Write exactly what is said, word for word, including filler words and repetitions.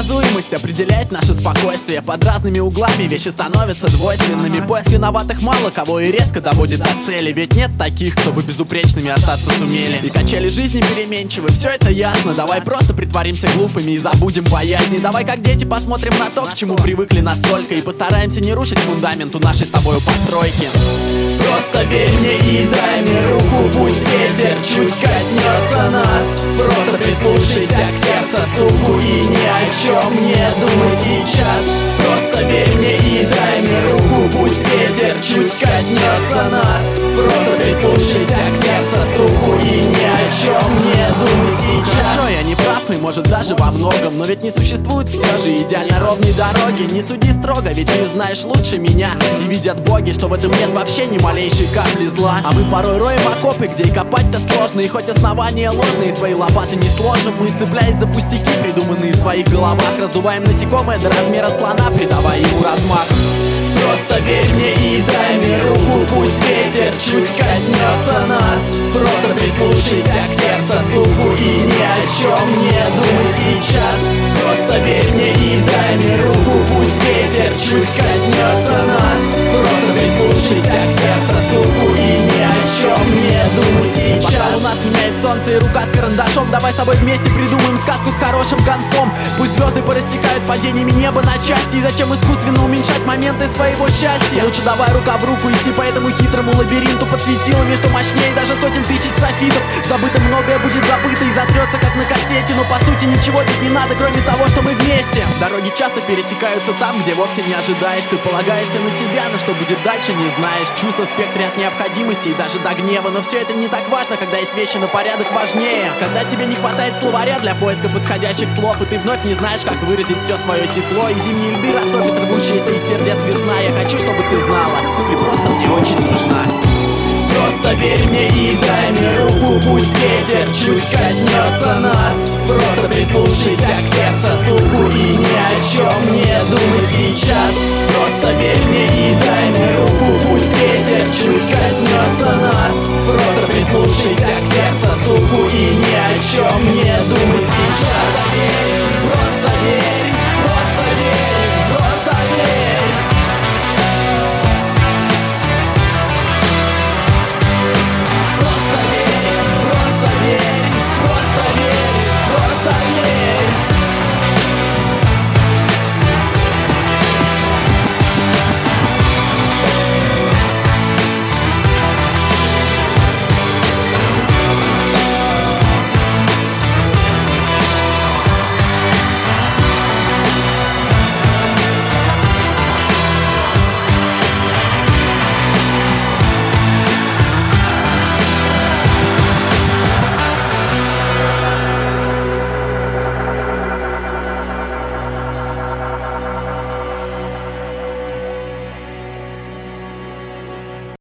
Предсказуемость определяет наше спокойствие. Под разными углами вещи становятся двойственными. Поиск виноватых мало кого и редко доводит до цели. Ведь нет таких, кто бы безупречными остаться сумели. И качели жизни переменчивы, все это ясно. Давай просто притворимся глупыми и забудем боязни. Давай как дети посмотрим на то, к чему привыкли настолько, и постараемся не рушить фундамент у нашей с тобою постройки. Просто верь мне и дай мне руку, пусть ветер чуть коснется нас. Просто прислушайся к сердцу стуку и ни о чем не думай сейчас. Просто верь мне и дай мне руку, пусть ветер чуть коснется нас. Просто прислушайся к сердцу стуку и ни о чем не думай сейчас. Хорошо, я не прав и может даже во многом, но ведь не существует все же идеально ровной дороги. Не суди строго, ведь ты знаешь лучше меня. И видят боги, что в этом нет вообще ни малейшей капли зла. А мы порой роем окопы, где и копать-то сложно. И хоть основания ложные, свои лопаты не сложим. Мы, цепляясь за пустяки, придуманные в своих головах, раздуваем насекомое до размера слона, придавая ему размах. Просто верь мне и дай мне руку, пусть ветер чуть коснется нас. Просто прислушайся к сердцу стуку и ни о чем не думай сейчас. Просто верь мне и дай мне руку, пусть ветер чуть коснется нас. Просто прислушайся к сердцу стуку и ни о чем не думай сейчас. Пока у нас меняет солнце и рука с карандашом, давай с тобой вместе придумаем сказку с хорошим концом. Пусть звезды порастекают падениями неба на части. И зачем искусственно уменьшать моменты своего счастья? Лучше давай рука в руку идти по этому хитрому лабиринту под светилами, что мощнее даже сотен тысяч софитов. Забыто многое будет забыто и затрется как на кассете. Но по сути ничего тут не надо, кроме того, что мы вместе. Дороги часто пересекаются там, где вовсе не ожидаешь. Ты полагаешься на себя, но что будет дальше не знаешь. Чувство в спектре от необходимости и даже до гнева. Но все это не так важно, когда есть вещи на порядок важнее. Когда тебе не хватает словаря для поиска подходящих слов, и ты вновь не знаешь, как выразить все свое тепло. И зимние льды растопят рвущиеся из сердец весна. Я хочу, чтобы ты знала, ты просто мне очень нужна. Просто верь мне и дай мне руку, пусть ветер чуть коснется нас. Просто прислушайся к сердцу стуку и ни о чем не думай сейчас. Просто верь мне и дай мне руку, пусть ветер чуть коснется нас. Просто прислушайся к сердцу